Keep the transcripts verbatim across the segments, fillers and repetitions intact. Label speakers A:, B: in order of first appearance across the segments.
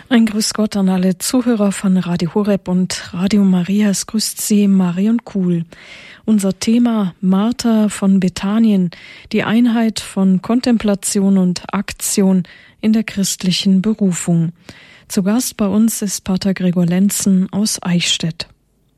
A: Ein Grüß Gott an alle Zuhörer von Radio Horeb und Radio Maria. Es grüßt Sie Marion Kuhl. Unser Thema Martha von Bethanien, die Einheit von Kontemplation und Aktion in der christlichen Berufung. Zu Gast bei uns ist Pater Gregor Lenzen aus Eichstätt.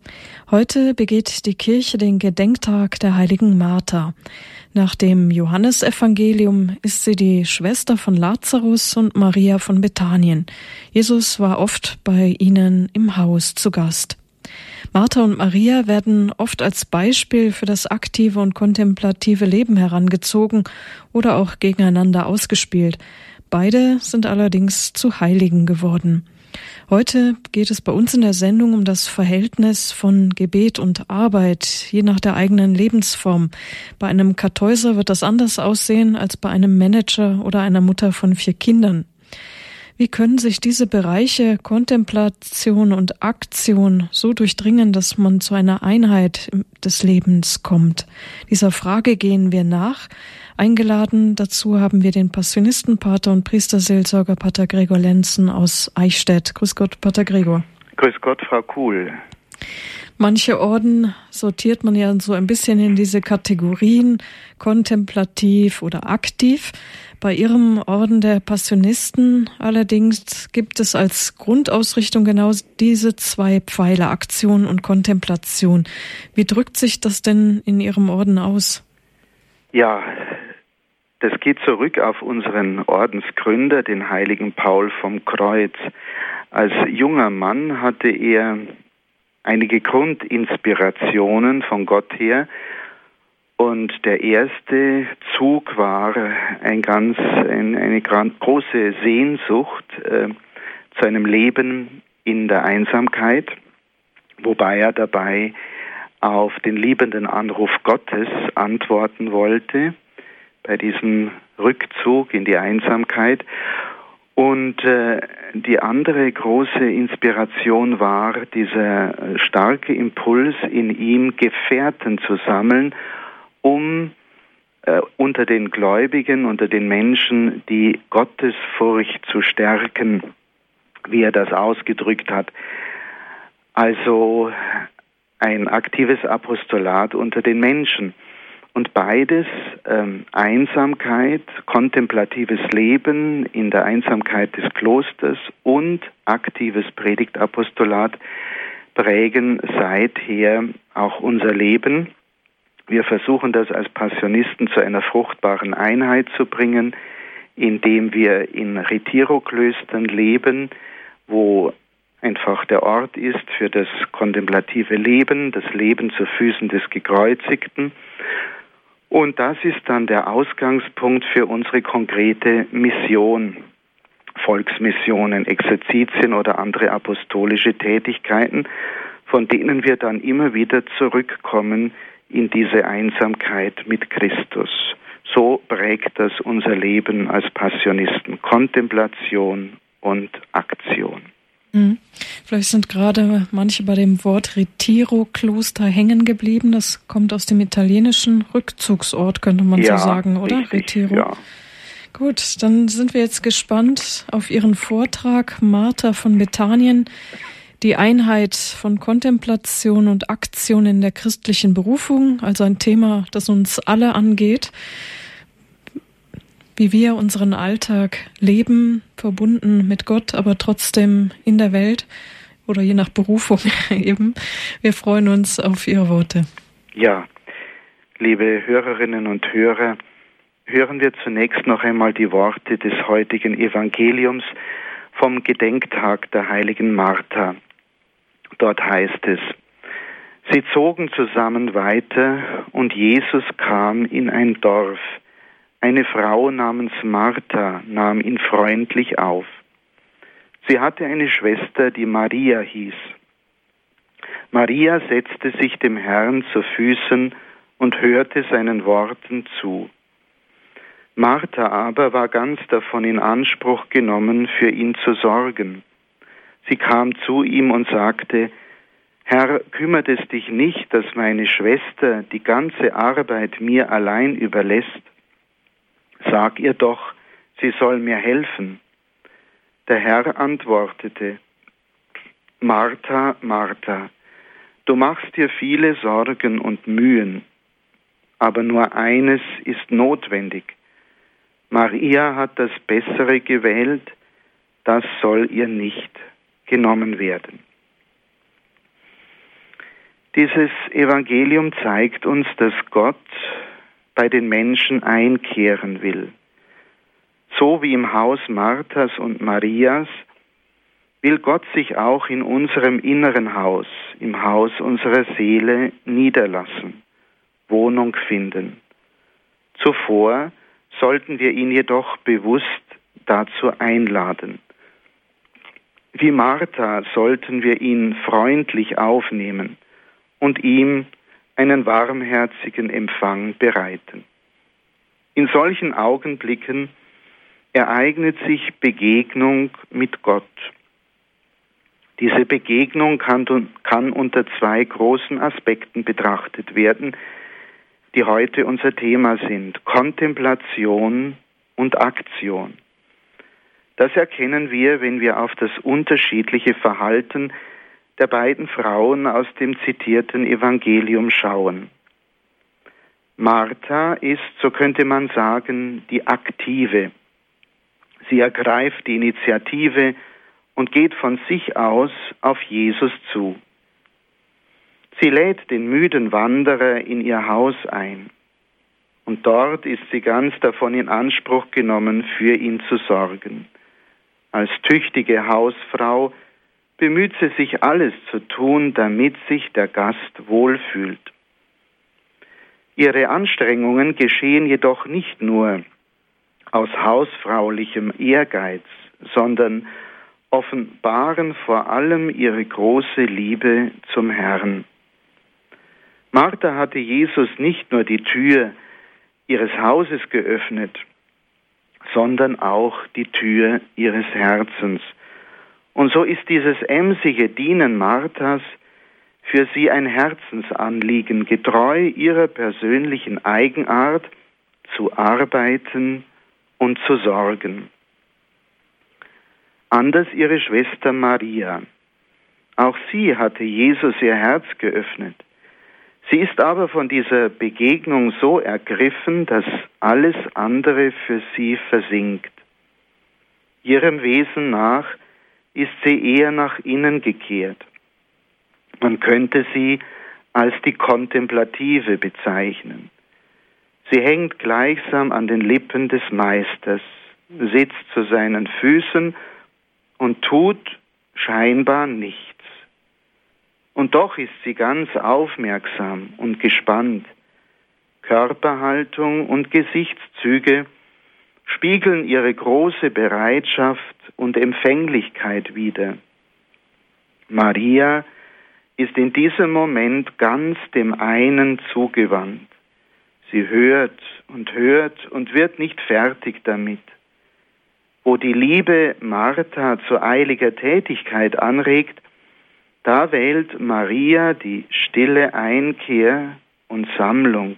A: Heute begeht die Kirche den Gedenktag der heiligen Martha. Nach dem Johannesevangelium ist sie die Schwester von Lazarus und Maria von Bethanien. Jesus war oft bei ihnen im Haus zu Gast. Martha und Maria werden oft als Beispiel für das aktive und kontemplative Leben herangezogen oder auch gegeneinander ausgespielt. Beide sind allerdings zu Heiligen geworden. Heute geht es bei uns in der Sendung um das Verhältnis von Gebet und Arbeit, je nach der eigenen Lebensform. Bei einem Kartäuser wird das anders aussehen als bei einem Manager oder einer Mutter von vier Kindern. Wie können sich diese Bereiche Kontemplation und Aktion so durchdringen, dass man zu einer Einheit des Lebens kommt? Dieser Frage gehen wir nach. Eingeladen dazu haben wir den Passionistenpater und Priesterseelsorger Pater Gregor Lenzen aus Eichstätt. Grüß Gott, Pater Gregor.
B: Grüß Gott, Frau Kuhl.
A: Manche Orden sortiert man ja so ein bisschen in diese Kategorien, kontemplativ oder aktiv. Bei Ihrem Orden der Passionisten allerdings gibt es als Grundausrichtung genau diese zwei Pfeiler, Aktion und Kontemplation. Wie drückt sich das denn in Ihrem Orden aus?
B: Ja, das geht zurück auf unseren Ordensgründer, den heiligen Paul vom Kreuz. Als junger Mann hatte er einige Grundinspirationen von Gott her. Und der erste Zug war ein ganz, ein, eine ganz große Sehnsucht äh, zu einem Leben in der Einsamkeit, wobei er dabei auf den liebenden Anruf Gottes antworten wollte, bei diesem Rückzug in die Einsamkeit. Und äh, die andere große Inspiration war dieser starke Impuls in ihm, Gefährten zu sammeln, um äh, unter den Gläubigen, unter den Menschen die Gottesfurcht zu stärken, wie er das ausgedrückt hat. Also ein aktives Apostolat unter den Menschen. Und beides, ähm, Einsamkeit, kontemplatives Leben in der Einsamkeit des Klosters und aktives Predigtapostolat, prägen seither auch unser Leben. Wir versuchen das als Passionisten zu einer fruchtbaren Einheit zu bringen, indem wir in Retiro-Klöstern leben, wo einfach der Ort ist für das kontemplative Leben, das Leben zu Füßen des Gekreuzigten. Und das ist dann der Ausgangspunkt für unsere konkrete Mission, Volksmissionen, Exerzitien oder andere apostolische Tätigkeiten, von denen wir dann immer wieder zurückkommen in diese Einsamkeit mit Christus. So prägt das unser Leben als Passionisten, Kontemplation und Aktion.
A: Mhm. Vielleicht sind gerade manche bei dem Wort Retiro-Kloster hängen geblieben. Das kommt aus dem italienischen Rückzugsort, könnte man
B: ja,
A: so sagen, oder?
B: Richtig,
A: Retiro.
B: Ja.
A: Gut, dann sind wir jetzt gespannt auf Ihren Vortrag, Martha von Bethanien, die Einheit von Kontemplation und Aktion in der christlichen Berufung, also ein Thema, das uns alle angeht. Wie wir unseren Alltag leben, verbunden mit Gott, aber trotzdem in der Welt oder je nach Berufung eben. Wir freuen uns auf Ihre Worte.
B: Ja, liebe Hörerinnen und Hörer, hören wir zunächst noch einmal die Worte des heutigen Evangeliums vom Gedenktag der heiligen Martha. Dort heißt es: Sie zogen zusammen weiter und Jesus kam in ein Dorf. Eine Frau namens Martha nahm ihn freundlich auf. Sie hatte eine Schwester, die Maria hieß. Maria setzte sich dem Herrn zu Füßen und hörte seinen Worten zu. Martha aber war ganz davon in Anspruch genommen, für ihn zu sorgen. Sie kam zu ihm und sagte: Herr, kümmert es dich nicht, dass meine Schwester die ganze Arbeit mir allein überlässt? Sag ihr doch, sie soll mir helfen. Der Herr antwortete: Martha, Martha, du machst dir viele Sorgen und Mühen, aber nur eines ist notwendig. Maria hat das Bessere gewählt, das soll ihr nicht genommen werden. Dieses Evangelium zeigt uns, dass Gott bei den Menschen einkehren will. So wie im Haus Marthas und Marias will Gott sich auch in unserem inneren Haus, im Haus unserer Seele niederlassen, Wohnung finden. Zuvor sollten wir ihn jedoch bewusst dazu einladen. Wie Martha sollten wir ihn freundlich aufnehmen und ihm einen warmherzigen Empfang bereiten. In solchen Augenblicken ereignet sich Begegnung mit Gott. Diese Begegnung kann, kann unter zwei großen Aspekten betrachtet werden, die heute unser Thema sind: Kontemplation und Aktion. Das erkennen wir, wenn wir auf das unterschiedliche Verhalten der beiden Frauen aus dem zitierten Evangelium schauen. Martha ist, so könnte man sagen, die Aktive. Sie ergreift die Initiative und geht von sich aus auf Jesus zu. Sie lädt den müden Wanderer in ihr Haus ein. Und dort ist sie ganz davon in Anspruch genommen, für ihn zu sorgen. Als tüchtige Hausfrau bemüht sie sich, alles zu tun, damit sich der Gast wohlfühlt. Ihre Anstrengungen geschehen jedoch nicht nur aus hausfraulichem Ehrgeiz, sondern offenbaren vor allem ihre große Liebe zum Herrn. Martha hatte Jesus nicht nur die Tür ihres Hauses geöffnet, sondern auch die Tür ihres Herzens. Und so ist dieses emsige Dienen Marthas für sie ein Herzensanliegen, getreu ihrer persönlichen Eigenart zu arbeiten und zu sorgen. Anders ihre Schwester Maria. Auch sie hatte Jesus ihr Herz geöffnet. Sie ist aber von dieser Begegnung so ergriffen, dass alles andere für sie versinkt. Ihrem Wesen nach ist sie eher nach innen gekehrt. Man könnte sie als die Kontemplative bezeichnen. Sie hängt gleichsam an den Lippen des Meisters, sitzt zu seinen Füßen und tut scheinbar nichts. Und doch ist sie ganz aufmerksam und gespannt. Körperhaltung und Gesichtszüge spiegeln ihre große Bereitschaft und Empfänglichkeit wider. Maria ist in diesem Moment ganz dem einen zugewandt. Sie hört und hört und wird nicht fertig damit. Wo die Liebe Martha zu eiliger Tätigkeit anregt, da wählt Maria die stille Einkehr und Sammlung.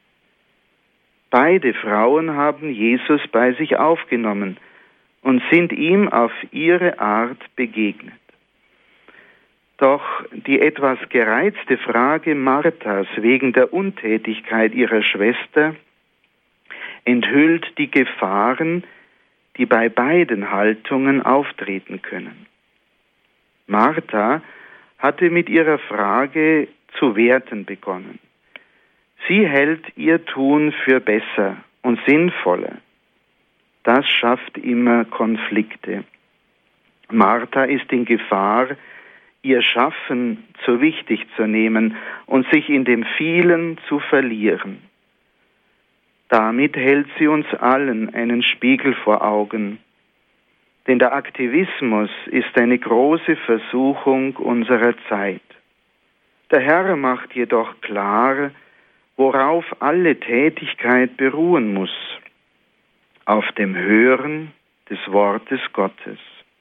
B: Beide Frauen haben Jesus bei sich aufgenommen und sind ihm auf ihre Art begegnet. Doch die etwas gereizte Frage Marthas wegen der Untätigkeit ihrer Schwester enthüllt die Gefahren, die bei beiden Haltungen auftreten können. Martha hatte mit ihrer Frage zu werten begonnen. Sie hält ihr Tun für besser und sinnvoller. Das schafft immer Konflikte. Martha ist in Gefahr, ihr Schaffen zu wichtig zu nehmen und sich in dem Vielen zu verlieren. Damit hält sie uns allen einen Spiegel vor Augen. Denn der Aktivismus ist eine große Versuchung unserer Zeit. Der Herr macht jedoch klar, worauf alle Tätigkeit beruhen muss: auf dem Hören des Wortes Gottes.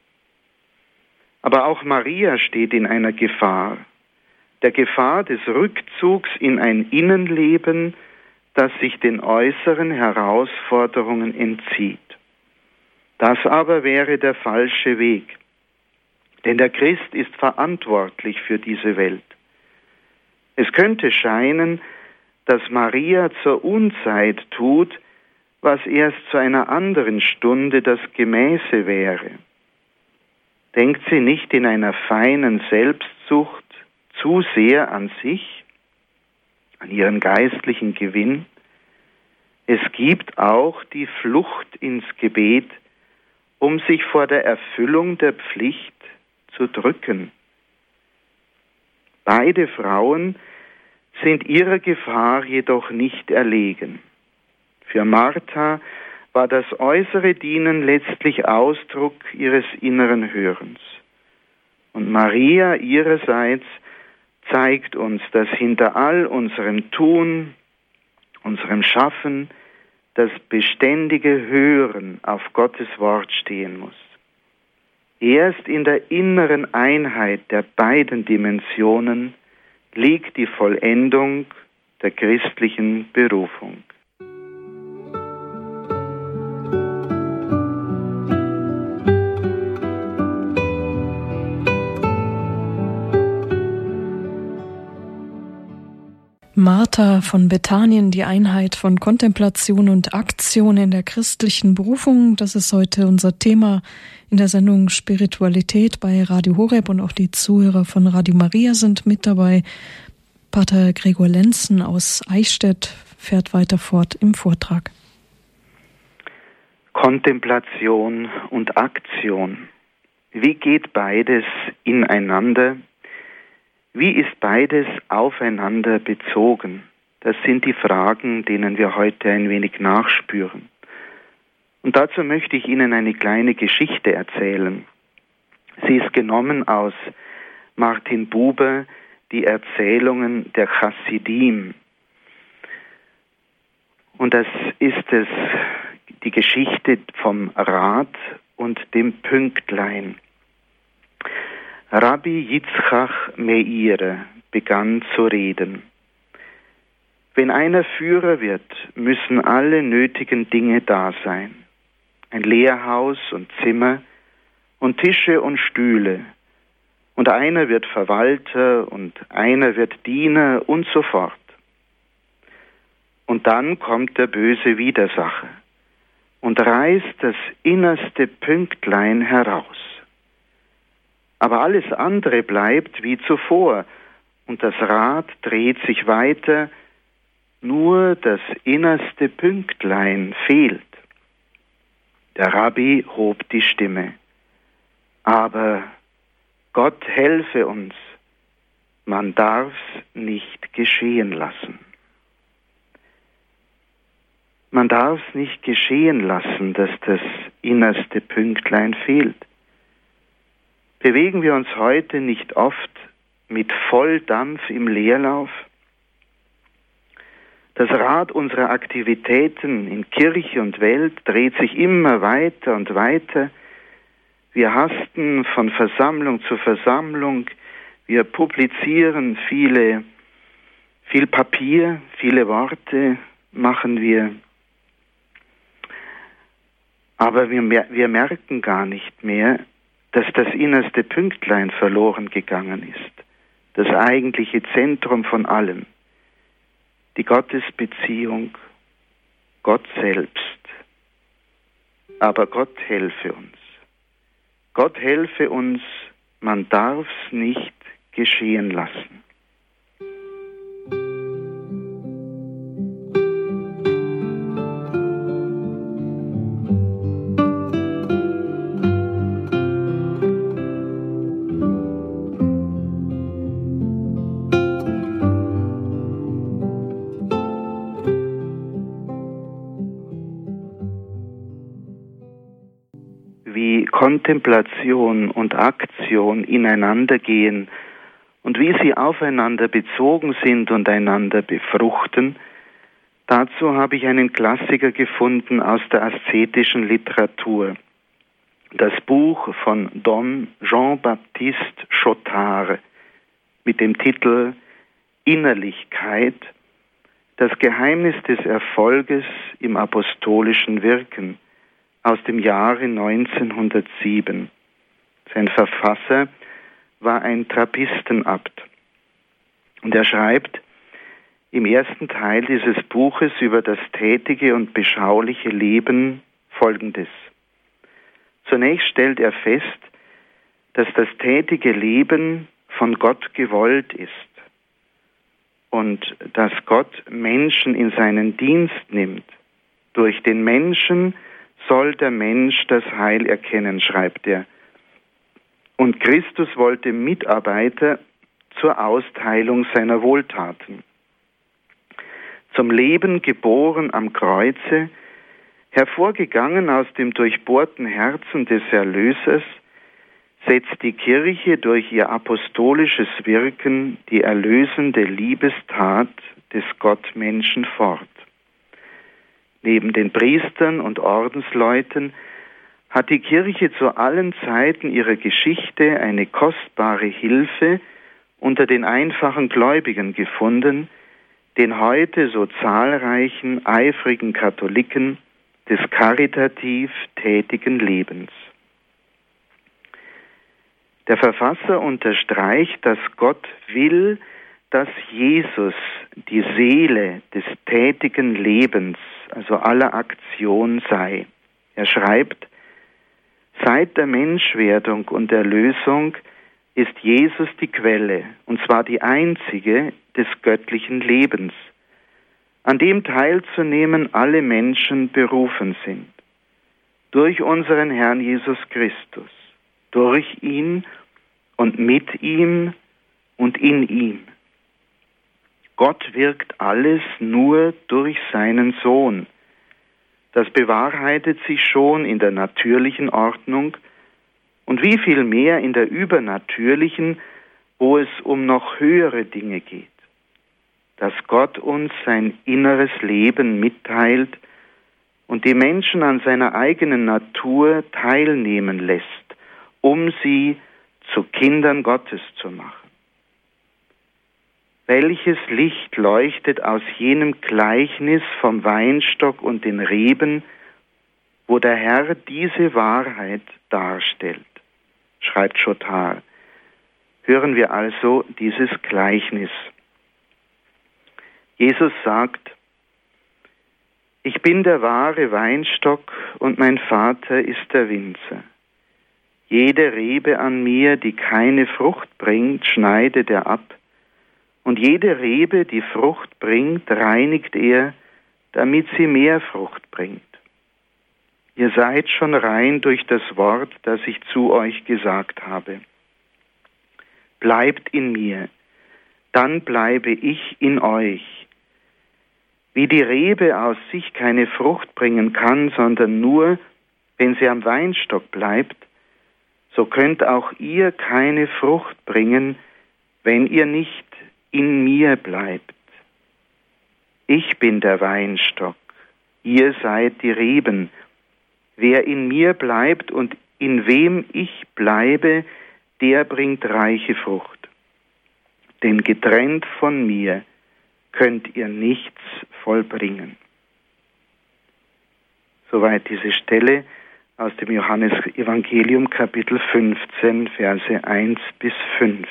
B: Aber auch Maria steht in einer Gefahr, der Gefahr des Rückzugs in ein Innenleben, das sich den äußeren Herausforderungen entzieht. Das aber wäre der falsche Weg, denn der Christ ist verantwortlich für diese Welt. Es könnte scheinen, dass Maria zur Unzeit tut, was erst zu einer anderen Stunde das Gemäße wäre. Denkt sie nicht in einer feinen Selbstsucht zu sehr an sich, an ihren geistlichen Gewinn? Es gibt auch die Flucht ins Gebet, um sich vor der Erfüllung der Pflicht zu drücken. Beide Frauen sind ihrer Gefahr jedoch nicht erlegen. Für Martha war das äußere Dienen letztlich Ausdruck ihres inneren Hörens. Und Maria ihrerseits zeigt uns, dass hinter all unserem Tun, unserem Schaffen, das beständige Hören auf Gottes Wort stehen muss. Erst in der inneren Einheit der beiden Dimensionen liegt die Vollendung der christlichen Berufung.
A: Martha von Bethanien, die Einheit von Kontemplation und Aktion in der christlichen Berufung. Das ist heute unser Thema in der Sendung Spiritualität bei Radio Horeb, und auch die Zuhörer von Radio Maria sind mit dabei. Pater Gregor Lenzen aus Eichstätt fährt weiter fort im Vortrag.
B: Kontemplation und Aktion. Wie geht beides ineinander? Wie ist beides aufeinander bezogen? Das sind die Fragen, denen wir heute ein wenig nachspüren. Und dazu möchte ich Ihnen eine kleine Geschichte erzählen. Sie ist genommen aus Martin Buber, die Erzählungen der Chassidim. Und das ist es, die Geschichte vom Rad und dem Pünktlein. Rabbi Yitzchak Meir begann zu reden. Wenn einer Führer wird, müssen alle nötigen Dinge da sein. Ein Lehrhaus und Zimmer und Tische und Stühle. Und einer wird Verwalter und einer wird Diener und so fort. Und dann kommt der böse Widersacher und reißt das innerste Pünktlein heraus. Aber alles andere bleibt wie zuvor und das Rad dreht sich weiter, nur das innerste Pünktlein fehlt. Der Rabbi hob die Stimme. Aber Gott helfe uns, man darf's nicht geschehen lassen. Man darf's nicht geschehen lassen, dass das innerste Pünktlein fehlt. Bewegen wir uns heute nicht oft mit Volldampf im Leerlauf? Das Rad unserer Aktivitäten in Kirche und Welt dreht sich immer weiter und weiter. Wir hasten von Versammlung zu Versammlung. Wir publizieren viele, viel Papier, viele Worte machen wir. Aber wir, wir merken gar nicht mehr, dass das innerste Pünktlein verloren gegangen ist, das eigentliche Zentrum von allem, die Gottesbeziehung, Gott selbst. Aber Gott helfe uns. Gott helfe uns, man darf's nicht geschehen lassen. Kontemplation und Aktion ineinander gehen und wie sie aufeinander bezogen sind und einander befruchten, dazu habe ich einen Klassiker gefunden aus der aszetischen Literatur. Das Buch von Dom Jean-Baptiste Chotard mit dem Titel Innerlichkeit, das Geheimnis des Erfolges im apostolischen Wirken, aus dem Jahre neunzehnhundertsieben. Sein Verfasser war ein Trappistenabt. Und er schreibt im ersten Teil dieses Buches über das tätige und beschauliche Leben Folgendes. Zunächst stellt er fest, dass das tätige Leben von Gott gewollt ist und dass Gott Menschen in seinen Dienst nimmt. Durch den Menschen soll der Mensch das Heil erkennen, schreibt er. Und Christus wollte Mitarbeiter zur Austeilung seiner Wohltaten. Zum Leben geboren am Kreuze, hervorgegangen aus dem durchbohrten Herzen des Erlösers, setzt die Kirche durch ihr apostolisches Wirken die erlösende Liebestat des Gottmenschen fort. Neben den Priestern und Ordensleuten hat die Kirche zu allen Zeiten ihrer Geschichte eine kostbare Hilfe unter den einfachen Gläubigen gefunden, den heute so zahlreichen, eifrigen Katholiken des karitativ tätigen Lebens. Der Verfasser unterstreicht, dass Gott will, dass Jesus die Seele des tätigen Lebens, also aller Aktion sei. Er schreibt, seit der Menschwerdung und Erlösung ist Jesus die Quelle, und zwar die einzige des göttlichen Lebens, an dem teilzunehmen alle Menschen berufen sind. Durch unseren Herrn Jesus Christus, durch ihn und mit ihm und in ihm. Gott wirkt alles nur durch seinen Sohn. Das bewahrheitet sich schon in der natürlichen Ordnung und wie viel mehr in der übernatürlichen, wo es um noch höhere Dinge geht. Dass Gott uns sein inneres Leben mitteilt und die Menschen an seiner eigenen Natur teilnehmen lässt, um sie zu Kindern Gottes zu machen. Welches Licht leuchtet aus jenem Gleichnis vom Weinstock und den Reben, wo der Herr diese Wahrheit darstellt, schreibt Chotard. Hören wir also dieses Gleichnis. Jesus sagt, ich bin der wahre Weinstock und mein Vater ist der Winzer. Jede Rebe an mir, die keine Frucht bringt, schneidet er ab, und jede Rebe, die Frucht bringt, reinigt er, damit sie mehr Frucht bringt. Ihr seid schon rein durch das Wort, das ich zu euch gesagt habe. Bleibt in mir, dann bleibe ich in euch. Wie die Rebe aus sich keine Frucht bringen kann, sondern nur, wenn sie am Weinstock bleibt, so könnt auch ihr keine Frucht bringen, wenn ihr nicht in mir bleibt. Ich bin der Weinstock, ihr seid die Reben. Wer in mir bleibt und in wem ich bleibe, der bringt reiche Frucht. Denn getrennt von mir könnt ihr nichts vollbringen. Soweit diese Stelle aus dem Johannesevangelium Kapitel fünfzehn, Verse eins bis fünf.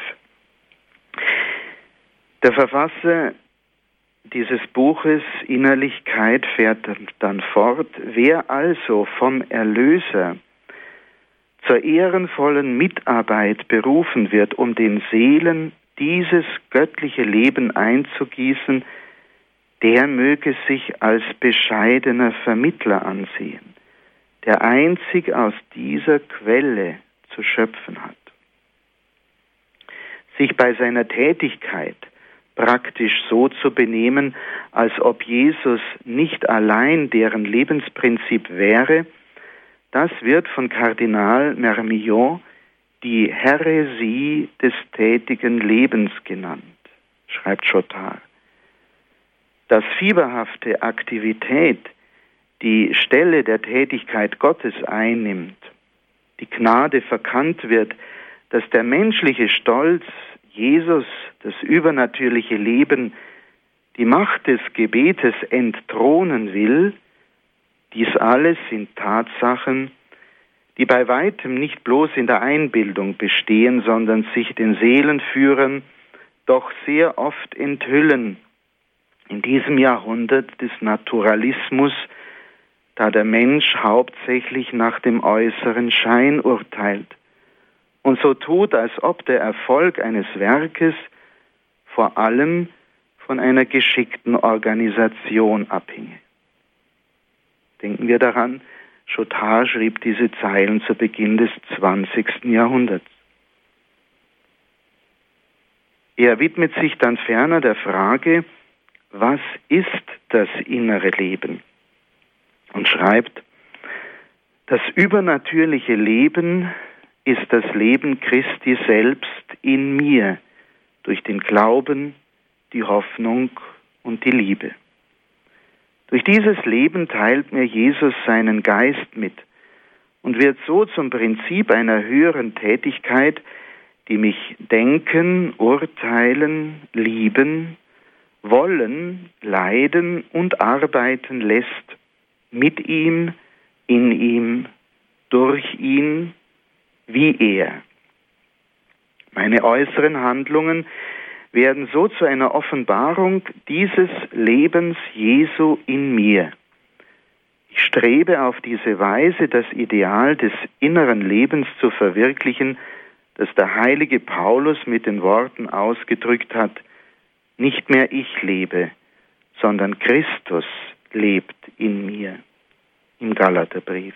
B: Der Verfasser dieses Buches Innerlichkeit fährt dann fort, wer also vom Erlöser zur ehrenvollen Mitarbeit berufen wird, um den Seelen dieses göttliche Leben einzugießen, der möge sich als bescheidener Vermittler ansehen, der einzig aus dieser Quelle zu schöpfen hat. Sich bei seiner Tätigkeit praktisch so zu benehmen, als ob Jesus nicht allein deren Lebensprinzip wäre, das wird von Kardinal Mermillon die Häresie des tätigen Lebens genannt, schreibt Chotard. Dass fieberhafte Aktivität die Stelle der Tätigkeit Gottes einnimmt, die Gnade verkannt wird, dass der menschliche Stolz Jesus, das übernatürliche Leben, die Macht des Gebetes entthronen will, Dies alles sind Tatsachen, die bei weitem nicht bloß in der Einbildung bestehen, sondern sich den Seelenführern doch sehr oft enthüllen in diesem Jahrhundert des Naturalismus, da der Mensch hauptsächlich nach dem äußeren Schein urteilt und so tut, als ob der Erfolg eines Werkes vor allem von einer geschickten Organisation abhinge. Denken wir daran, Chotard schrieb diese Zeilen zu Beginn des zwanzigsten Jahrhunderts. Er widmet sich dann ferner der Frage, was ist das innere Leben? Und schreibt, das übernatürliche Leben ist das Leben Christi selbst in mir, durch den Glauben, die Hoffnung und die Liebe. Durch dieses Leben teilt mir Jesus seinen Geist mit und wird so zum Prinzip einer höheren Tätigkeit, die mich denken, urteilen, lieben, wollen, leiden und arbeiten lässt, mit ihm, in ihm, durch ihn, wie er. Meine äußeren Handlungen werden so zu einer Offenbarung dieses Lebens Jesu in mir. Ich strebe auf diese Weise, das Ideal des inneren Lebens zu verwirklichen, das der heilige Paulus mit den Worten ausgedrückt hat, nicht mehr ich lebe, sondern Christus lebt in mir, im Galaterbrief.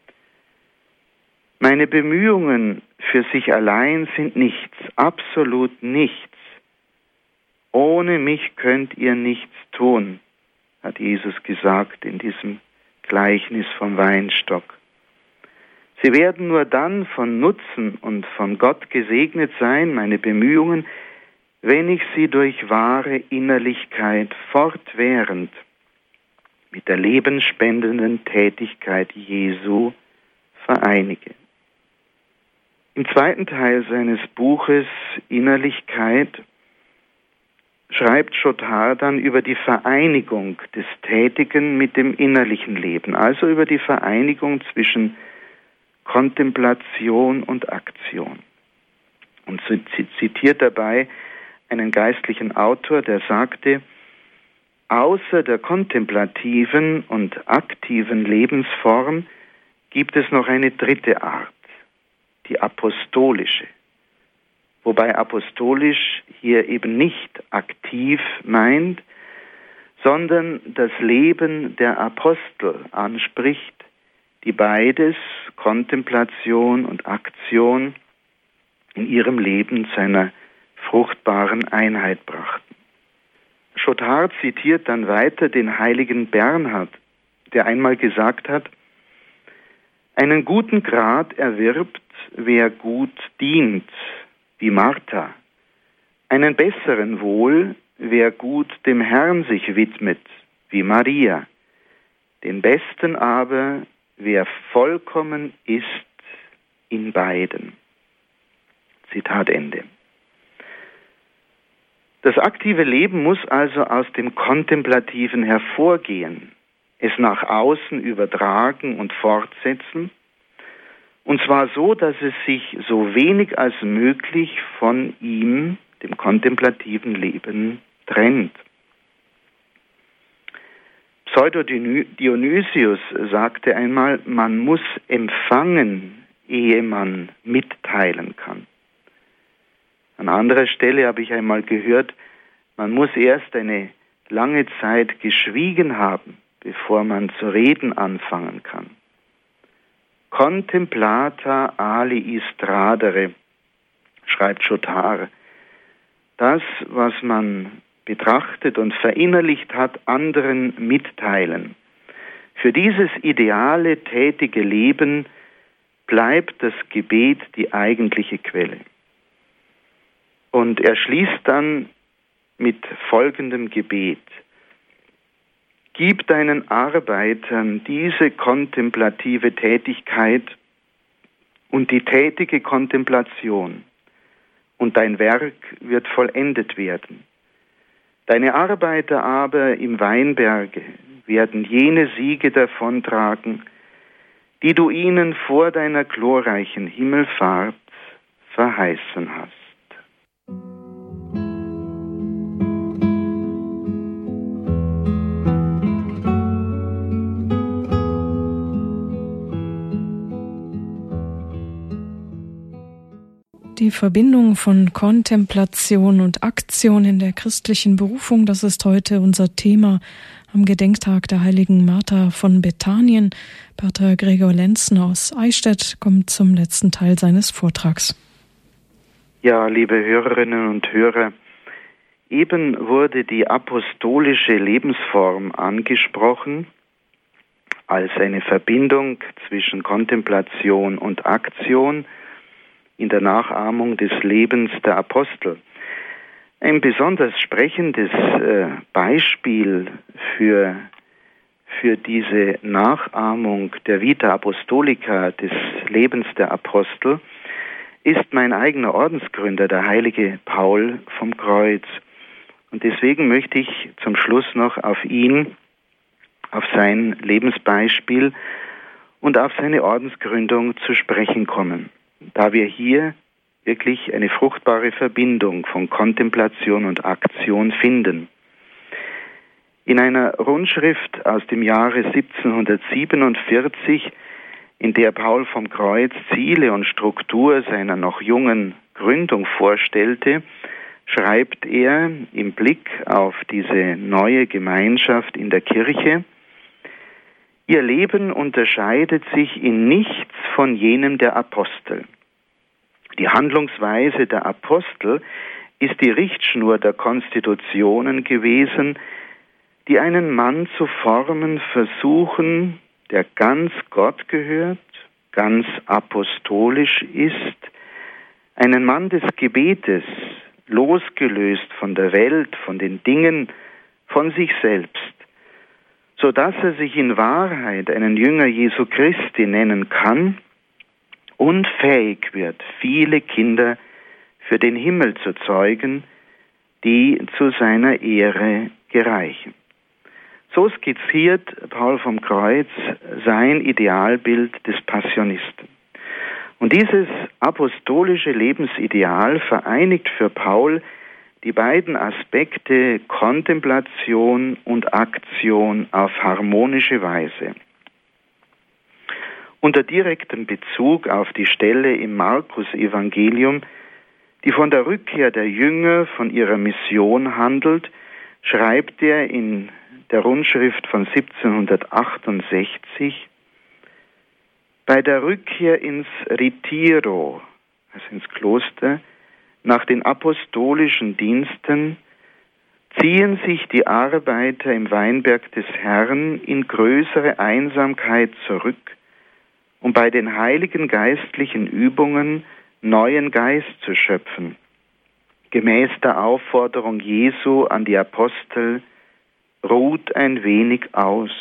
B: Meine Bemühungen für sich allein sind nichts, absolut nichts. Ohne mich könnt ihr nichts tun, hat Jesus gesagt in diesem Gleichnis vom Weinstock. Sie werden nur dann von Nutzen und von Gott gesegnet sein, meine Bemühungen, wenn ich sie durch wahre Innerlichkeit fortwährend mit der lebensspendenden Tätigkeit Jesu vereinige. Im zweiten Teil seines Buches Innerlichkeit schreibt Chotard dann über die Vereinigung des Tätigen mit dem innerlichen Leben, also über die Vereinigung zwischen Kontemplation und Aktion. Und so zitiert dabei einen geistlichen Autor, der sagte, außer der kontemplativen und aktiven Lebensform gibt es noch eine dritte Art, die apostolische. Wobei apostolisch hier eben nicht aktiv meint, sondern das Leben der Apostel anspricht, die beides, Kontemplation und Aktion, in ihrem Leben zu einer fruchtbaren Einheit brachten. Chotard zitiert dann weiter den heiligen Bernhard, der einmal gesagt hat, einen guten Grad erwirbt, wer gut dient, wie Martha, einen besseren wohl, wer gut dem Herrn sich widmet, wie Maria, den besten aber, wer vollkommen ist in beiden. Zitat Ende. Das aktive Leben muss also aus dem Kontemplativen hervorgehen, es nach außen übertragen und fortsetzen, und zwar so, dass es sich so wenig als möglich von ihm, dem kontemplativen Leben, trennt. Pseudo-Dionysius sagte einmal, man muss empfangen, ehe man mitteilen kann. An anderer Stelle habe ich einmal gehört, man muss erst eine lange Zeit geschwiegen haben, bevor man zu reden anfangen kann. Contemplata ali istradere, schreibt Chotard. Das, was man betrachtet und verinnerlicht hat, anderen mitteilen. Für dieses ideale, tätige Leben bleibt das Gebet die eigentliche Quelle. Und er schließt dann mit folgendem Gebet. Gib deinen Arbeitern diese kontemplative Tätigkeit und die tätige Kontemplation, und dein Werk wird vollendet werden. Deine Arbeiter aber im Weinberge, werden jene Siege davontragen, die du ihnen vor deiner glorreichen Himmelfahrt verheißen hast.
A: Die Verbindung von Kontemplation und Aktion in der christlichen Berufung, das ist heute unser Thema am Gedenktag der heiligen Martha von Bethanien. Pater Gregor Lenzen aus Eichstätt kommt zum letzten Teil seines Vortrags.
B: Ja, liebe Hörerinnen und Hörer, eben wurde die apostolische Lebensform angesprochen als eine Verbindung zwischen Kontemplation und Aktion in der Nachahmung des Lebens der Apostel. Ein besonders sprechendes äh, Beispiel für, für diese Nachahmung der Vita Apostolica, des Lebens der Apostel, ist mein eigener Ordensgründer, der heilige Paul vom Kreuz. Und deswegen möchte ich zum Schluss noch auf ihn, auf sein Lebensbeispiel und auf seine Ordensgründung zu sprechen kommen, da wir hier wirklich eine fruchtbare Verbindung von Kontemplation und Aktion finden. In einer Rundschrift aus dem Jahre siebzehnhundertsiebenundvierzig, in der Paul vom Kreuz Ziele und Struktur seiner noch jungen Gründung vorstellte, schreibt er im Blick auf diese neue Gemeinschaft in der Kirche: Ihr Leben unterscheidet sich in nichts von jenem der Apostel. Die Handlungsweise der Apostel ist die Richtschnur der Konstitutionen gewesen, die einen Mann zu formen versuchen, der ganz Gott gehört, ganz apostolisch ist, einen Mann des Gebetes, losgelöst von der Welt, von den Dingen, von sich selbst, so dass er sich in Wahrheit einen Jünger Jesu Christi nennen kann und fähig wird, viele Kinder für den Himmel zu zeugen, die zu seiner Ehre gereichen. So skizziert Paul vom Kreuz sein Idealbild des Passionisten. Und dieses apostolische Lebensideal vereinigt für Paul die beiden Aspekte Kontemplation und Aktion auf harmonische Weise. Unter direktem Bezug auf die Stelle im Markus-Evangelium, die von der Rückkehr der Jünger von ihrer Mission handelt, schreibt er in der Rundschrift von siebzehnhundertachtundsechzig: Bei der Rückkehr ins Retiro, also ins Kloster, nach den apostolischen Diensten, ziehen sich die Arbeiter im Weinberg des Herrn in größere Einsamkeit zurück, um bei den heiligen geistlichen Übungen neuen Geist zu schöpfen, gemäß der Aufforderung Jesu an die Apostel: ruht ein wenig aus.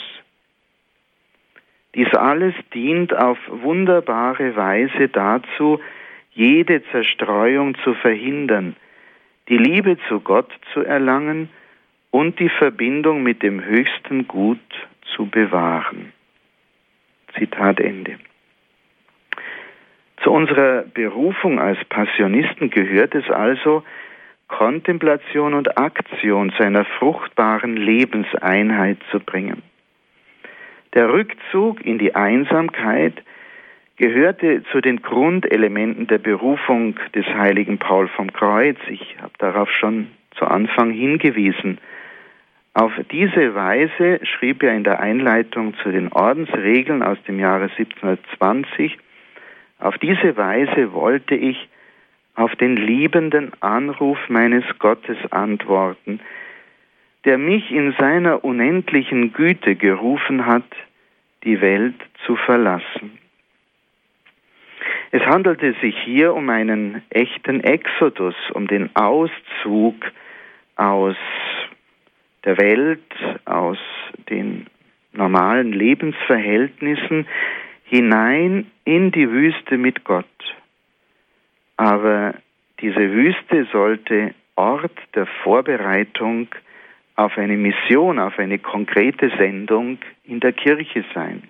B: Dies alles dient auf wunderbare Weise dazu, jede Zerstreuung zu verhindern, die Liebe zu Gott zu erlangen und die Verbindung mit dem höchsten Gut zu bewahren. Zitat Ende. Zu unserer Berufung als Passionisten gehört es also, Kontemplation und Aktion zu einer fruchtbaren Lebenseinheit zu bringen. Der Rückzug in die Einsamkeit gehörte zu den Grundelementen der Berufung des heiligen Paul vom Kreuz. Ich habe darauf schon zu Anfang hingewiesen. Auf diese Weise schrieb er in der Einleitung zu den Ordensregeln aus dem Jahre siebzehnhundertzwanzig: Auf diese Weise wollte ich auf den liebenden Anruf meines Gottes antworten, der mich in seiner unendlichen Güte gerufen hat, die Welt zu verlassen. Es handelte sich hier um einen echten Exodus, um den Auszug aus der Welt, aus den normalen Lebensverhältnissen hinein in die Wüste mit Gott. Aber diese Wüste sollte Ort der Vorbereitung auf eine Mission, auf eine konkrete Sendung in der Kirche sein.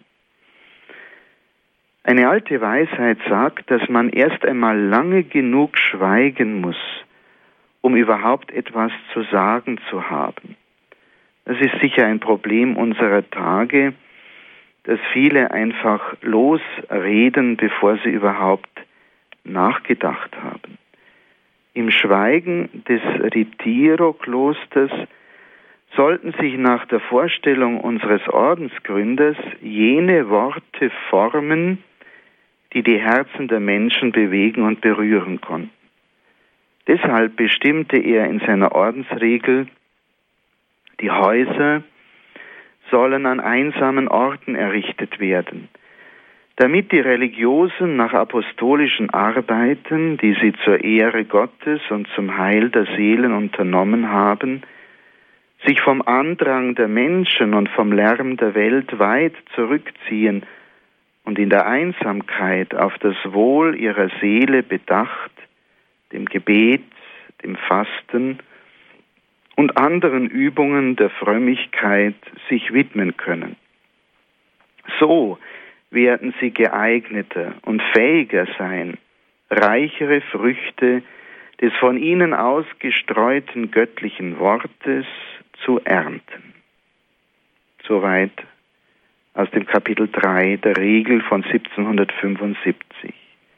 B: Eine alte Weisheit sagt, dass man erst einmal lange genug schweigen muss, um überhaupt etwas zu sagen zu haben. Das ist sicher ein Problem unserer Tage, dass viele einfach losreden, bevor sie überhaupt nachgedacht haben. Im Schweigen des Retiro-Klosters sollten sich nach der Vorstellung unseres Ordensgründers jene Worte formen, die die Herzen der Menschen bewegen und berühren konnten. Deshalb bestimmte er in seiner Ordensregel, die Häuser sollen an einsamen Orten errichtet werden, damit die Religiosen nach apostolischen Arbeiten, die sie zur Ehre Gottes und zum Heil der Seelen unternommen haben, sich vom Andrang der Menschen und vom Lärm der Welt weit zurückziehen und in der Einsamkeit auf das Wohl ihrer Seele bedacht, dem Gebet, dem Fasten und anderen Übungen der Frömmigkeit sich widmen können. So werden sie geeigneter und fähiger sein, reichere Früchte des von ihnen ausgestreuten göttlichen Wortes zu ernten. Soweit aus dem Kapitel drei der Regel von siebzehnhundertfünfundsiebzig.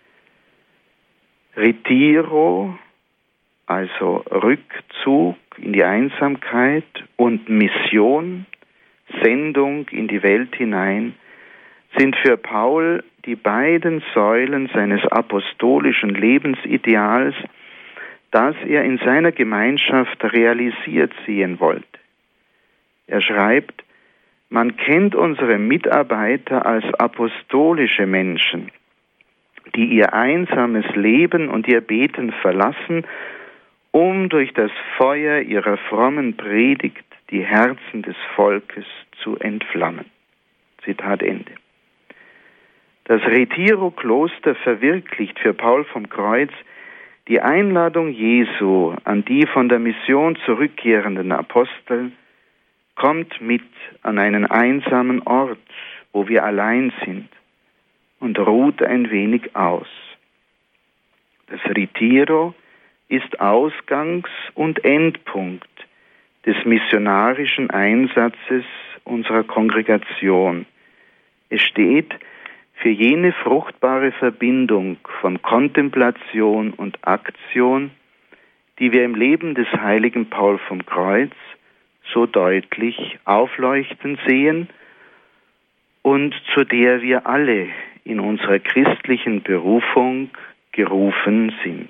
B: Retiro, also Rückzug in die Einsamkeit, und Mission, Sendung in die Welt hinein, sind für Paul die beiden Säulen seines apostolischen Lebensideals, das er in seiner Gemeinschaft realisiert sehen wollte. Er schreibt, man kennt unsere Mitarbeiter als apostolische Menschen, die ihr einsames Leben und ihr Beten verlassen, um durch das Feuer ihrer frommen Predigt die Herzen des Volkes zu entflammen. Zitat Ende. Das Retiro-Kloster verwirklicht für Paul vom Kreuz die Einladung Jesu an die von der Mission zurückkehrenden Apostel: Kommt mit an einen einsamen Ort, wo wir allein sind, und ruht ein wenig aus. Das Retiro ist Ausgangs- und Endpunkt des missionarischen Einsatzes unserer Kongregation. Es steht für jene fruchtbare Verbindung von Kontemplation und Aktion, die wir im Leben des heiligen Paul vom Kreuz so deutlich aufleuchten sehen und zu der wir alle in unserer christlichen Berufung gerufen sind.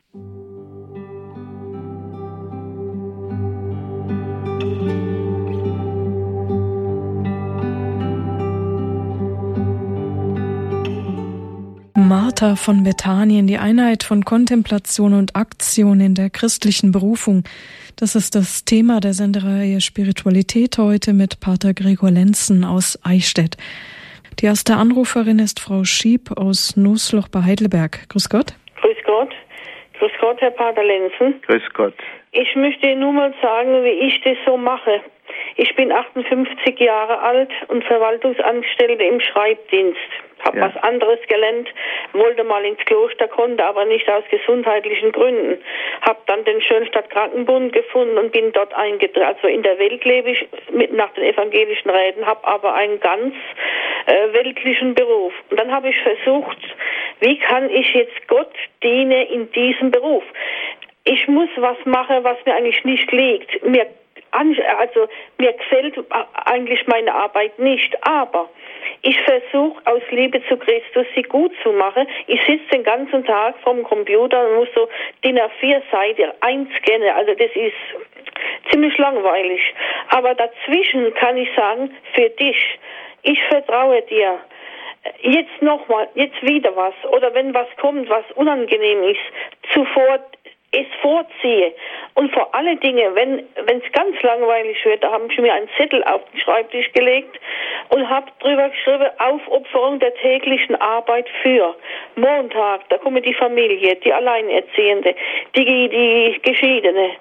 A: Martha von Bethanien, die Einheit von Kontemplation und Aktion in der christlichen Berufung. Das ist das Thema der Sendereihe Spiritualität heute mit Pater Gregor Lenzen aus Eichstätt. Die erste Anruferin ist Frau Schieb aus Nussloch bei Heidelberg. Grüß Gott.
C: Grüß Gott. Grüß Gott, Herr Pater Lenzen.
B: Grüß Gott.
C: Ich möchte nur mal sagen, wie ich das so mache. Ich bin achtundfünfzig Jahre alt und Verwaltungsangestellte im Schreibdienst. Habe ja. was anderes gelernt, wollte mal ins Kloster, konnte aber nicht aus gesundheitlichen Gründen. Habe dann den Schönstadt Krankenbund gefunden und bin dort eingetreten. Also in der Welt lebe ich mit nach den evangelischen Räten, habe aber einen ganz äh, weltlichen Beruf. Und dann habe ich versucht, wie kann ich jetzt Gott dienen in diesem Beruf? Ich muss was machen, was mir eigentlich nicht liegt. Mir Also mir gefällt eigentlich meine Arbeit nicht, aber ich versuche aus Liebe zu Christus sie gut zu machen. Ich sitze den ganzen Tag vorm Computer und muss so D I N A vier Seite einscannen. Also das ist ziemlich langweilig. Aber dazwischen kann ich sagen, für dich, ich vertraue dir. Jetzt nochmal, jetzt wieder was. Oder wenn was kommt, was unangenehm ist, zuvor es vorziehe. Und vor allen Dingen, wenn wenn es ganz langweilig wird, da habe ich mir einen Zettel auf den Schreibtisch gelegt und habe drüber geschrieben, Aufopferung der täglichen Arbeit für Montag, da kommen die Familie, die Alleinerziehende, die, die Geschiedene,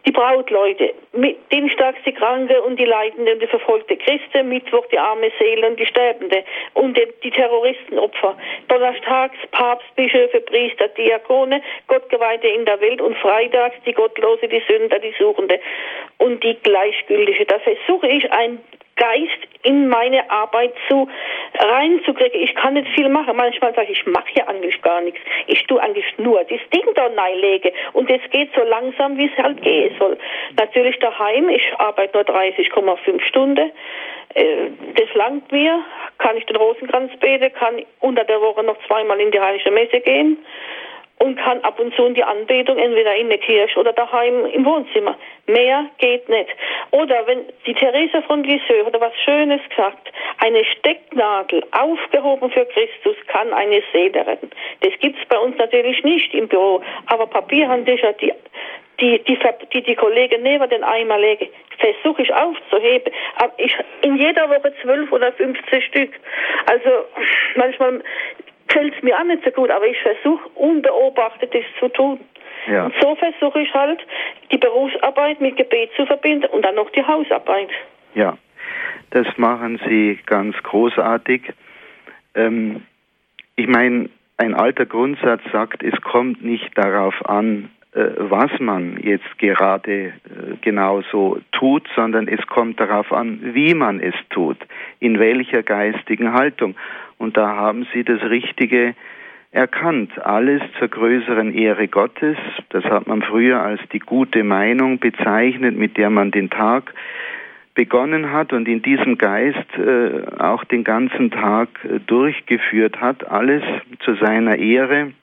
C: die Brautleute, dienstags die Kranke und die Leidende und die verfolgte Christen, Mittwoch die arme Seele und die Sterbende und die, die Terroristenopfer, donnerstags Papst, Bischöfe, Priester, Diakone, Gottgeweihte in der Welt und freitags die Gottlose, die Sünder, die Suchende und die Gleichgültige. Da versuche ich ein Geist in meine Arbeit zu reinzukriegen. Ich kann nicht viel machen. Manchmal sage ich, ich mache ja eigentlich gar nichts. Ich tue eigentlich nur das Ding da reinlege und es geht so langsam, wie es halt gehen soll. Natürlich daheim, ich arbeite nur dreißig Komma fünf Stunden. Das langt mir. Kann ich den Rosenkranz beten, kann unter der Woche noch zweimal in die Heilige Messe gehen und kann ab und zu in die Anbetung, entweder in der Kirche oder daheim im Wohnzimmer. Mehr geht nicht. Oder wenn die Theresa von Lisieux hat was Schönes gesagt, eine Stecknadel aufgehoben für Christus kann eine Seele retten. Das gibt's bei uns natürlich nicht im Büro, aber Papierhandtücher, die die die die, die Kollegen neben den Eimer legen, versuche ich aufzuheben. Aber ich in jeder Woche zwölf oder fünfzehn Stück. Also manchmal fällt es mir auch nicht so gut, aber ich versuche unbeobachtet das zu tun. Ja. Und so versuche ich halt, die Berufsarbeit mit Gebet zu verbinden und dann noch die Hausarbeit.
B: Ja, das machen Sie ganz großartig. Ähm, ich meine, ein alter Grundsatz sagt, es kommt nicht darauf an, äh, was man jetzt gerade äh, genauso tut, sondern es kommt darauf an, wie man es tut, in welcher geistigen Haltung. Und da haben Sie das Richtige erkannt. Alles zur größeren Ehre Gottes. Das hat man früher als die gute Meinung bezeichnet, mit der man den Tag begonnen hat und in diesem Geist äh, auch den ganzen Tag äh, durchgeführt hat. Alles zu seiner Ehre.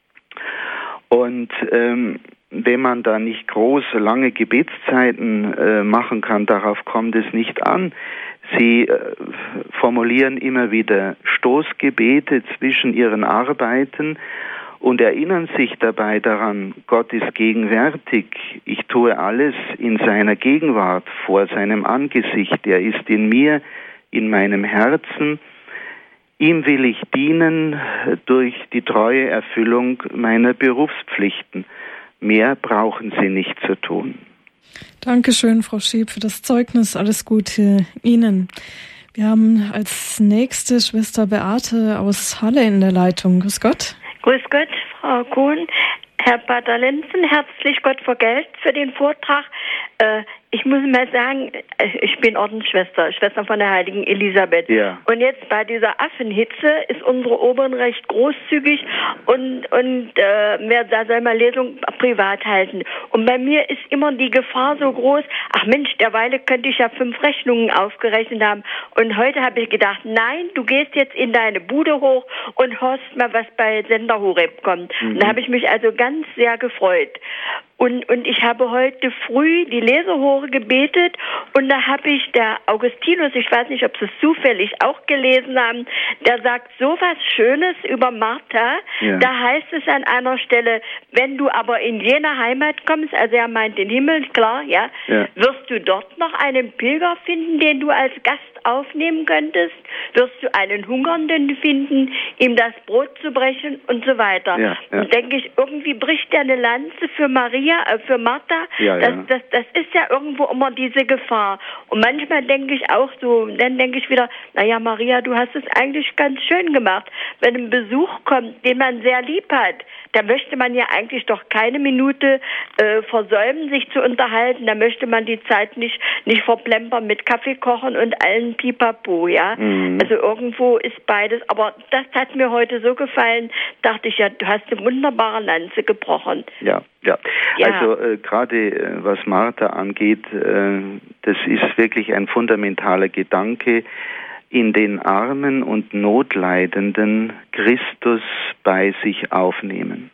B: Und ähm, wenn man da nicht große, lange Gebetszeiten äh, machen kann, darauf kommt es nicht an. Sie äh, formulieren immer wieder Stoßgebete zwischen ihren Arbeiten und erinnern sich dabei daran, Gott ist gegenwärtig. Ich tue alles in seiner Gegenwart, vor seinem Angesicht. Er ist in mir, in meinem Herzen. Ihm will ich dienen durch die treue Erfüllung meiner Berufspflichten. Mehr brauchen Sie nicht zu tun.
A: Dankeschön, Frau Schieb, für das Zeugnis. Alles Gute Ihnen. Wir haben als nächste Schwester Beate aus Halle in der Leitung. Grüß Gott.
D: Grüß Gott, Frau Kuhn. Herr Pater Lenzen, herzlich Gott vergelt für den Vortrag. Äh, ich muss mal sagen, ich bin Ordensschwester, Schwester von der heiligen Elisabeth. Ja. Und jetzt bei dieser Affenhitze ist unsere Oberen recht großzügig und, und äh, mehr, da soll man Lesung privat halten. Und bei mir ist immer die Gefahr so groß, ach Mensch, derweile könnte ich ja fünf Rechnungen aufgerechnet haben. Und heute habe ich gedacht, nein, du gehst jetzt in deine Bude hoch und hörst mal, was bei Sender Horeb kommt. Mhm. Und da habe ich mich also ganz sehr gefreut. Und, und ich habe heute früh die Leserhore gebetet und da habe ich der Augustinus, ich weiß nicht, ob Sie es zufällig auch gelesen haben, der sagt so was Schönes über Martha. Ja. Da heißt es an einer Stelle, wenn du aber in jene Heimat kommst, also er meint den Himmel, klar, ja, ja, wirst du dort noch einen Pilger finden, den du als Gast aufnehmen könntest, wirst du einen Hungernden finden, ihm das Brot zu brechen und so weiter. Ja, ja. Und denke ich, irgendwie bricht er eine Lanze für Maria, äh, für Martha. Ja, das, ja. Das, das ist ja irgendwo immer diese Gefahr. Und manchmal denke ich auch so, dann denke ich wieder, naja, Maria, du hast es eigentlich ganz schön gemacht. Wenn ein Besuch kommt, den man sehr lieb hat, da möchte man ja eigentlich doch keine Minute äh, versäumen, sich zu unterhalten. Da möchte man die Zeit nicht, nicht verplempern mit Kaffee kochen und allen Pipapo, ja. Mhm. Also irgendwo ist beides. Aber das hat mir heute so gefallen, dachte ich, ja, du hast eine wunderbare Lanze gebrochen.
B: Ja, ja. ja. Also äh, gerade äh, was Martha angeht, äh, das ist wirklich ein fundamentaler Gedanke, in den Armen und Notleidenden Christus bei sich aufnehmen.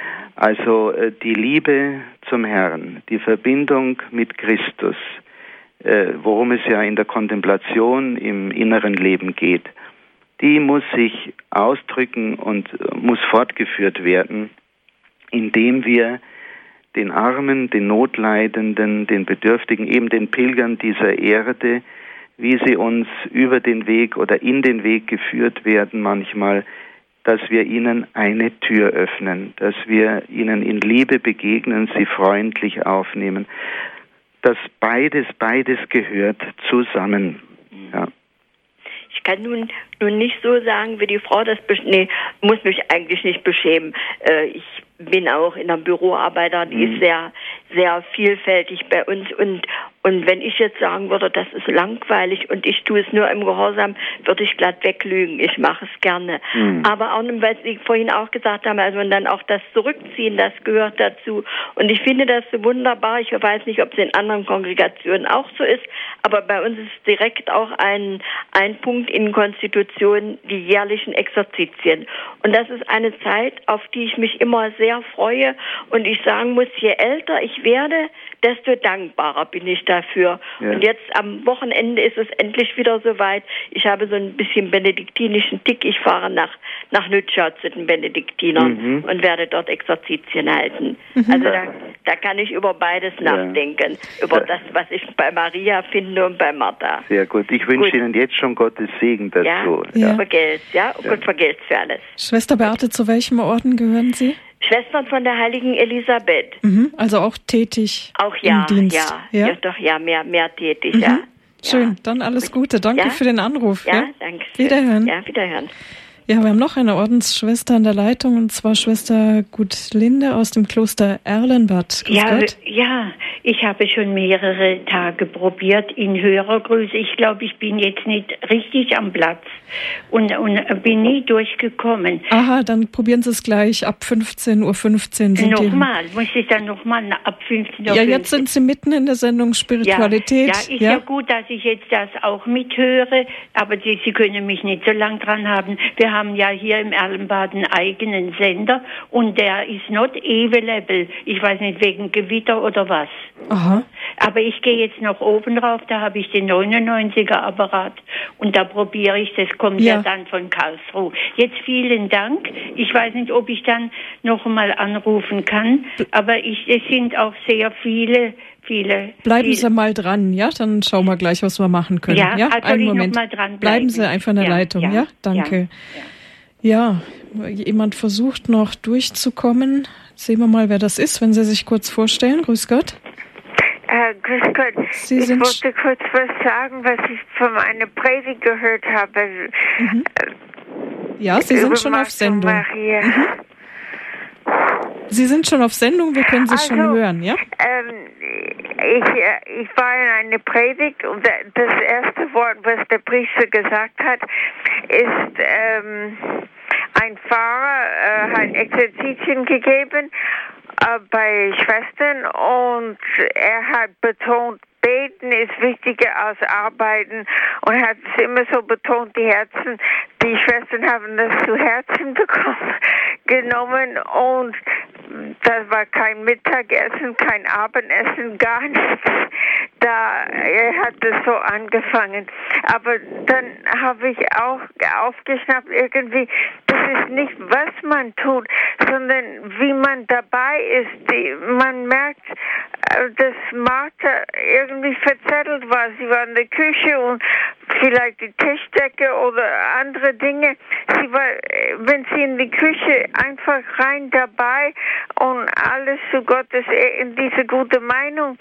B: Also äh, die Liebe zum Herrn, die Verbindung mit Christus, äh, worum es ja in der Kontemplation im inneren Leben geht, die muss sich ausdrücken und äh, muss fortgeführt werden, indem wir den Armen, den Notleidenden, den Bedürftigen, eben den Pilgern dieser Erde, wie sie uns über den Weg oder in den Weg geführt werden, manchmal dass wir ihnen eine Tür öffnen, dass wir ihnen in Liebe begegnen, sie freundlich aufnehmen. Dass beides, beides gehört zusammen. Ja.
D: Ich kann nun, nun nicht so sagen, wie die Frau das, besch- nee, muss mich eigentlich nicht beschämen. Äh, ich bin auch in einer Büroarbeiter, die mhm. ist sehr, sehr vielfältig bei uns und, und wenn ich jetzt sagen würde, das ist langweilig und ich tue es nur im Gehorsam, würde ich glatt weglügen. Ich mache es gerne. Mhm. Aber auch, weil Sie vorhin auch gesagt haben, also und dann auch das Zurückziehen, das gehört dazu. Und ich finde das so wunderbar. Ich weiß nicht, ob es in anderen Kongregationen auch so ist, aber bei uns ist direkt auch ein, ein Punkt in Konstitution, die jährlichen Exerzitien. Und das ist eine Zeit, auf die ich mich immer sehr freue und ich sagen muss, je älter ich werde, desto dankbarer bin ich dafür. Ja. Und jetzt am Wochenende ist es endlich wieder soweit. Ich habe so ein bisschen benediktinischen Tick. Ich fahre nach, nach Nützschau zu den Benediktinern mhm. und werde dort Exerzitien halten. Mhm. Also da, da kann ich über beides ja. nachdenken. Über ja. das, was ich bei Maria finde und bei Martha.
B: Sehr gut. Ich wünsche gut. Ihnen jetzt schon Gottes Segen dazu.
D: Ja, ja. vergelt's, ja. Und ja. Gott vergelt's für alles.
A: Schwester Beate, zu welchem Orden gehören Sie?
D: Schwestern von der heiligen Elisabeth.
A: Mhm, also auch tätig
D: auch ja,
A: im Dienst.
D: Ja, ja, ja, doch, ja, mehr, mehr tätig,
A: mhm.
D: ja.
A: Schön,
D: ja.
A: dann alles Gute. Danke
D: ja?
A: für den Anruf.
D: Ja,
A: ja?
D: danke.
A: Wiederhören.
D: Ja, wiederhören.
A: Ja, wir haben noch eine Ordensschwester in der Leitung, und zwar Schwester Gutlinde aus dem Kloster Erlenbad. Grüß
E: ja,
A: Gott.
E: ja, ich habe schon mehrere Tage probiert in Hörergrüße. Ich glaube, ich bin jetzt nicht richtig am Platz und, und bin nie durchgekommen.
A: Aha, dann probieren Sie es gleich. Ab fünfzehn Uhr fünfzehn sind
E: Nochmal, muss ich dann nochmal ab fünfzehn Uhr fünfzehn?
A: Ja, jetzt sind Sie mitten in der Sendung Spiritualität.
E: Ja, ja ist
A: ja?
E: ja gut, dass ich jetzt das auch mithöre, aber Sie, Sie können mich nicht so lang dran haben. Wir haben ja hier im Erlenbad einen eigenen Sender und der ist not available. Ich weiß nicht, wegen Gewitter oder was.
A: Aha.
E: Aber ich gehe jetzt noch oben drauf, da habe ich den neunundneunziger Apparat und da probiere ich, das kommt ja. ja dann von Karlsruhe. Jetzt vielen Dank. Ich weiß nicht, ob ich dann noch mal anrufen kann, aber ich, es sind auch sehr viele Viele,
A: bleiben
E: viele.
A: Sie mal dran, ja? Dann schauen wir gleich, was wir machen können.
E: Ja,
A: ja?
E: also
A: einen
E: ich
A: Moment.
E: Noch mal dran bleiben.
A: Bleiben Sie einfach in der
E: ja,
A: Leitung, ja?
E: ja?
A: Danke. Ja. ja, jemand versucht noch durchzukommen. Sehen wir mal, wer das ist, wenn Sie sich kurz vorstellen. Grüß Gott.
F: Äh, grüß Gott.
A: Sie
F: ich
A: sind
F: wollte kurz was sagen, was ich von einer Predigt gehört habe.
A: Mhm. Ja, Sie sind schon auf Sendung.
F: Maria.
A: Mhm. Sie sind schon auf Sendung, wir können Sie
F: also,
A: schon hören, ja?
F: Ähm, ich, ich war in einer Predigt und das erste Wort, was der Priester gesagt hat, ist, ähm, ein Pfarrer äh, hat Exerzitien gegeben äh, bei Schwestern und er hat betont, Beten ist wichtiger als Arbeiten und hat es immer so betont, die Herzen, die Schwestern haben das zu Herzen bekommen, genommen und das war kein Mittagessen, kein Abendessen, gar nichts. Da er hat es so angefangen. Aber dann habe ich auch aufgeschnappt irgendwie, das ist nicht, was man tut, sondern wie man dabei ist. Die, man merkt, dass Martha irgendwie verzettelt war. Sie war in der Küche und vielleicht die Tischdecke oder andere Dinge. Sie war, wenn sie in die Küche einfach rein dabei und alles zu Gottes, in diese gute Meinung.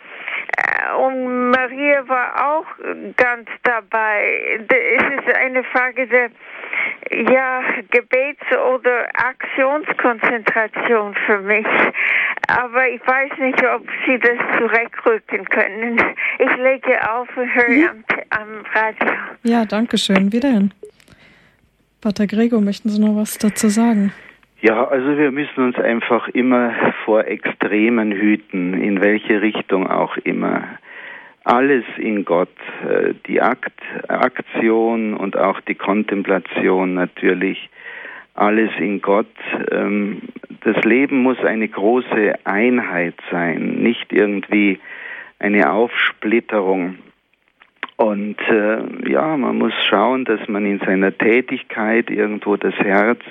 F: Und Maria war auch ganz dabei. Es ist eine Frage der ja, Gebets- oder Aktionskonzentration für mich. Aber ich weiß nicht, ob Sie das zurückrücken können. Ich lege auf und höre mhm. am, am Radio.
A: Ja, danke schön. Wiederhin. Pater Gregor, möchten Sie noch was dazu sagen?
B: Ja, also wir müssen uns einfach immer vor Extremen hüten, in welche Richtung auch immer. Alles in Gott, die Akt, Aktion und auch die Kontemplation natürlich, alles in Gott. Das Leben muss eine große Einheit sein, nicht irgendwie eine Aufsplitterung. Und äh, ja, man muss schauen, dass man in seiner Tätigkeit irgendwo das Herz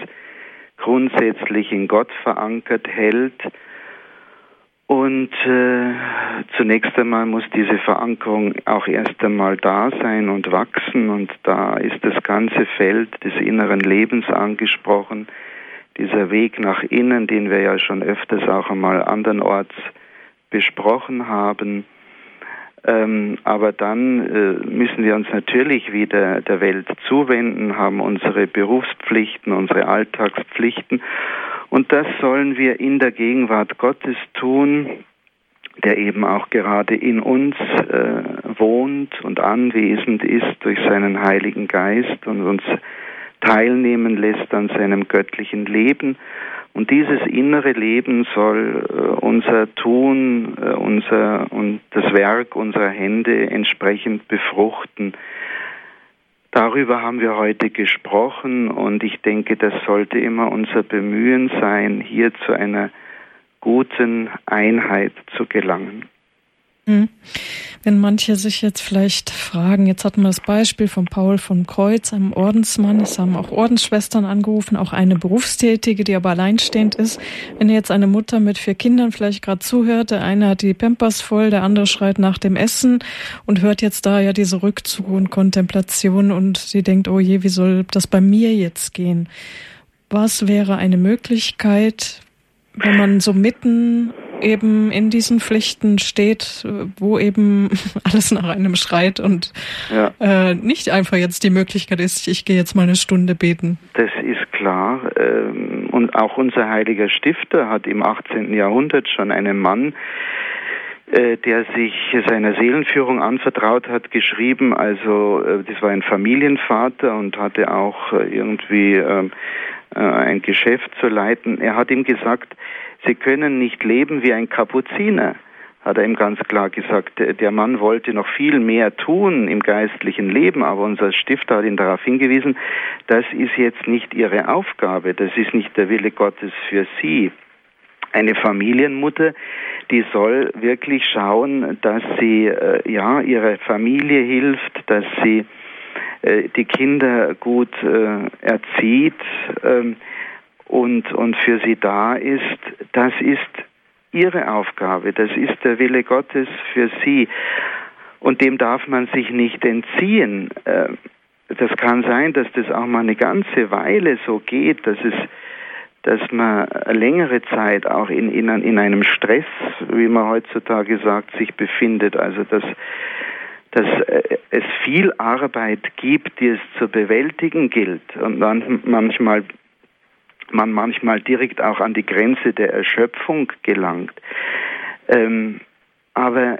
B: grundsätzlich in Gott verankert hält und äh, zunächst einmal muss diese Verankerung auch erst einmal da sein und wachsen, und da ist das ganze Feld des inneren Lebens angesprochen, dieser Weg nach innen, den wir ja schon öfters auch einmal andernorts besprochen haben. Ähm, aber dann äh, müssen wir uns natürlich wieder der Welt zuwenden, haben unsere Berufspflichten, unsere Alltagspflichten, und das sollen wir in der Gegenwart Gottes tun, der eben auch gerade in uns äh, wohnt und anwesend ist durch seinen Heiligen Geist und uns teilnehmen lässt an seinem göttlichen Leben. Und dieses innere Leben soll äh, unser Tun, äh, unser und das Werk unserer Hände entsprechend befruchten. Darüber haben wir heute gesprochen, und ich denke, das sollte immer unser Bemühen sein, hier zu einer guten Einheit zu gelangen.
A: Wenn manche sich jetzt vielleicht fragen, jetzt hatten wir das Beispiel von Paul vom Kreuz, einem Ordensmann, es haben auch Ordensschwestern angerufen, auch eine Berufstätige, die aber alleinstehend ist. Wenn jetzt eine Mutter mit vier Kindern vielleicht gerade zuhört, der eine hat die Pampers voll, der andere schreit nach dem Essen und hört jetzt da ja diese Rückzug und Kontemplation, und sie denkt, oh je, wie soll das bei mir jetzt gehen? Was wäre eine Möglichkeit, wenn man so mitten eben in diesen Pflichten steht, wo eben alles nach einem schreit und ja. äh, nicht einfach jetzt die Möglichkeit ist, ich gehe jetzt mal eine Stunde beten?
B: Das ist klar. Und auch unser heiliger Stifter hat im achtzehnten Jahrhundert schon einen Mann, der sich seiner Seelenführung anvertraut hat, geschrieben. Also das war ein Familienvater und hatte auch irgendwie ein Geschäft zu leiten. Er hat ihm gesagt, Sie können nicht leben wie ein Kapuziner, hat er ihm ganz klar gesagt. Der Mann wollte noch viel mehr tun im geistlichen Leben, aber unser Stifter hat ihn darauf hingewiesen, das ist jetzt nicht Ihre Aufgabe, das ist nicht der Wille Gottes für Sie. Eine Familienmutter, die soll wirklich schauen, dass sie äh, ja ihrer Familie hilft, dass sie äh, die Kinder gut äh, erzieht, äh, und, und für sie da ist. Das ist ihre Aufgabe, das ist der Wille Gottes für sie. Und dem darf man sich nicht entziehen. Das kann sein, dass das auch mal eine ganze Weile so geht, dass es, dass man längere Zeit auch in, in, in einem Stress, wie man heutzutage sagt, sich befindet. Also dass, dass es viel Arbeit gibt, die es zu bewältigen gilt. Und dann manchmal man manchmal direkt auch an die Grenze der Erschöpfung gelangt. Ähm, aber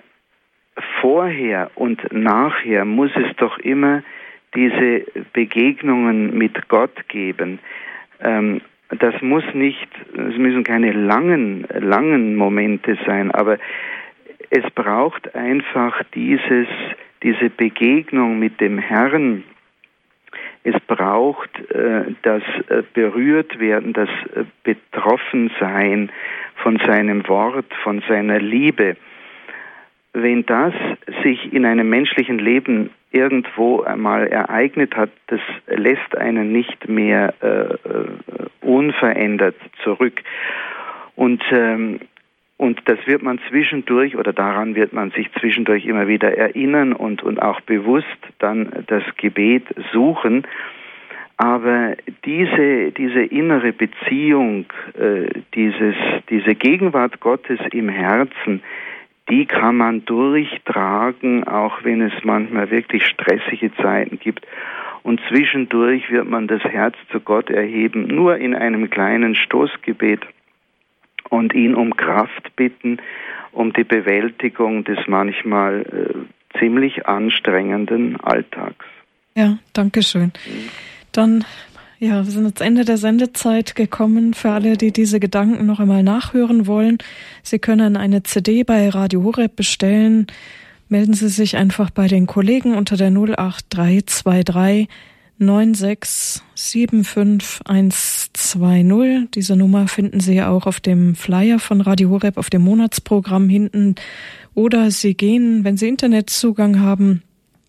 B: vorher und nachher muss es doch immer diese Begegnungen mit Gott geben. Ähm, das muss nicht, es müssen keine langen, langen Momente sein, aber es braucht einfach dieses, diese Begegnung mit dem Herrn. Es braucht äh, das äh, Berührtwerden, das äh, Betroffensein von seinem Wort, von seiner Liebe. Wenn das sich in einem menschlichen Leben irgendwo einmal ereignet hat, das lässt einen nicht mehr äh, unverändert zurück. Und ähm, Und das wird man zwischendurch, oder daran wird man sich zwischendurch immer wieder erinnern und, und auch bewusst dann das Gebet suchen. Aber diese, diese innere Beziehung, äh, dieses, diese Gegenwart Gottes im Herzen, die kann man durchtragen, auch wenn es manchmal wirklich stressige Zeiten gibt. Und zwischendurch wird man das Herz zu Gott erheben, nur in einem kleinen Stoßgebet, und ihn um Kraft bitten, um die Bewältigung des manchmal äh, ziemlich anstrengenden Alltags.
A: Ja, danke schön. Dann, ja, wir sind ans Ende der Sendezeit gekommen. Für alle, die diese Gedanken noch einmal nachhören wollen, Sie können eine C D bei Radio Horeb bestellen. Melden Sie sich einfach bei den Kollegen unter der null acht drei zwei drei neun sechs sieben fünf eins zwei null. Diese Nummer finden Sie auch auf dem Flyer von Radio Horeb, auf dem Monatsprogramm hinten. Oder Sie gehen, wenn Sie Internetzugang haben,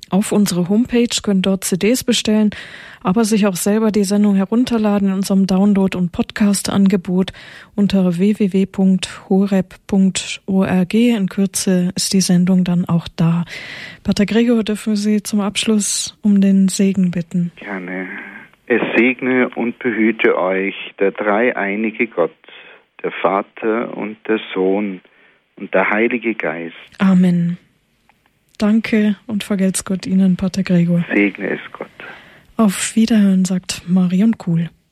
A: auf unsere Homepage, können dort C Ds bestellen, aber sich auch selber die Sendung herunterladen in unserem Download- und Podcast-Angebot unter w w w punkt horeb punkt org. In Kürze ist die Sendung dann auch da. Pater Gregor, dürfen wir Sie zum Abschluss um den Segen bitten?
B: Gerne. Es segne und behüte euch der dreieinige Gott, der Vater und der Sohn und der Heilige Geist.
A: Amen. Danke und vergelt's Gott Ihnen, Pater Gregor.
B: Segne es Gott.
A: Auf Wiederhören, sagt Marion Kuhl.